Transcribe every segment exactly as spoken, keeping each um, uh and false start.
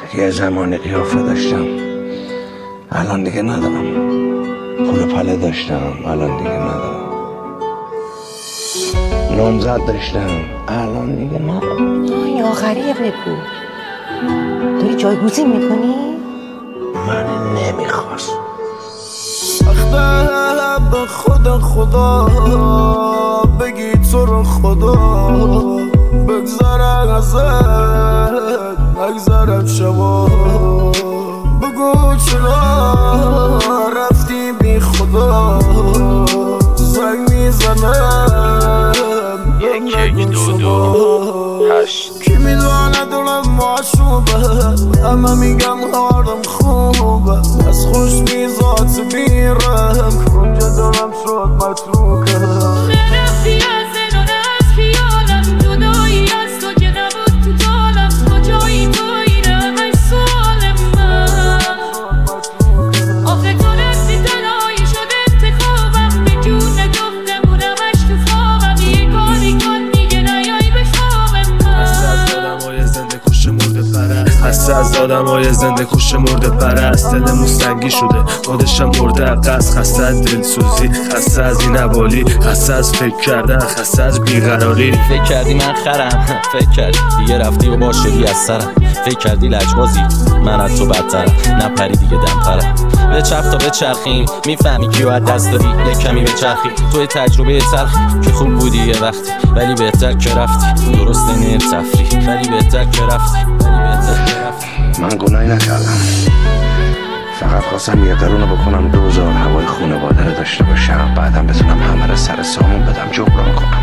یه زمانی قیافه داشتم الان دیگه ندارم، پول پله داشتم الان دیگه ندارم، نامزد داشتم الان دیگه ندارم. آی آخری ابن پول داری جایگزین میکنی؟ من نمیخواست سخته به خدا خدا بگی تو رو خدا بگذره ازت نگذرد شبا بگو چرا رفتی بی خدا زنگ میزنم یک یک دو دو هشت کی میدونه دلم معشوبه همه میگن حالم خوبه از خوش میزات بیرم کنجا دلم شد متروکه نرفتی از زن و از خیالم جدایی از تو که نبود تو طالم کجایی توی همش سال من آخه تو رفتی تنهایی شد انتخابم به جون گفتمونمش تو خوابم یه کاری کن دیگه نیایی به خواب من خسته از آدم های زنده کش مرده پرست دلمون سنگی شده خودشم مرده قصد خسته از دلسوزی خسته از این عوالی خسته از فکر کردن خسته از بیقراری فکر کردی من خرم فکر کردی دیگه رفتی و با شدی از سرم فکر کردی لجبازی من از تو بدترم نپری دیگه دمترم به چرخ تا به چرخیم میفهمی کیو از دست دادی یه کمی به چرخی توی تجربه تلخی که خوب بودی یه وقتی ولی بهتر که رفتی درسته نه تفریح ولی بهتر که رفتی ولی بهتر که رفتی من گناهی نکردم، فقط خواستم یه قرونه بکنم دوزار هوای خونواده رو داشته باشم بعدم بتونم همه رو سر سامون بدم جبران کنم.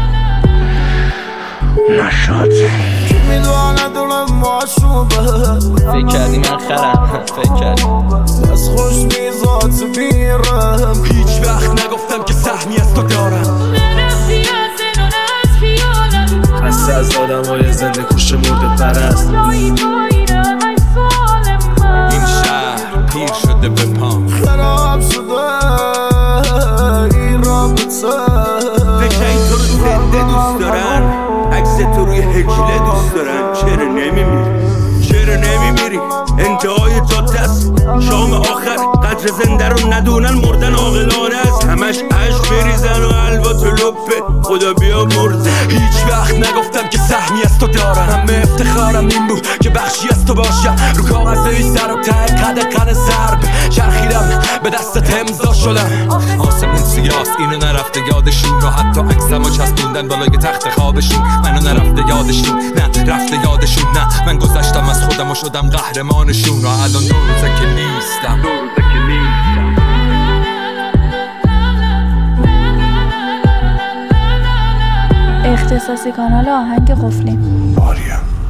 نشد. کی میدونه دلم معشوبه فکر کردی من خرم فکر کردی از خوش میزات بیرم هیچ وقت نگفتم که سهمی از تو دارم نرفتی از زن و از خیالم خسته از آدم های زنده کش مرده پرست جایی توی همش سال من این شهر پیر شده به پام خراب شده این رابطه فکر این تو رو زنده دوست دارن عکس تو روی هجله دوست دارن چرا نمیمیری چرا نمیمیری انتهای جاده است شام آخر قدر زنده رو ندونن مردن عاقلانه است همش عشق بریزن و حلوا تو لپه خدا بیا مرده هیچ وقت نگفتم که سهمی از تو دارم همه افتخارم این بود که بخشی از تو باشم رو کاغذ ای سر و ته قد قد ضرب چرخیدم به دستت امضا شدم آسمون سیاست اینو نرفته یادشون و حتی عکسمو چسبوندن بالای تخت خوابشون منو نرفته یادشون نه رفته یادشون نه من گذشتم از خودم و شدم قهرمانشون و الان دو روزه که نیستم دو روزه که نیستم اختصاصی کانال آهنگ قفلی. آریا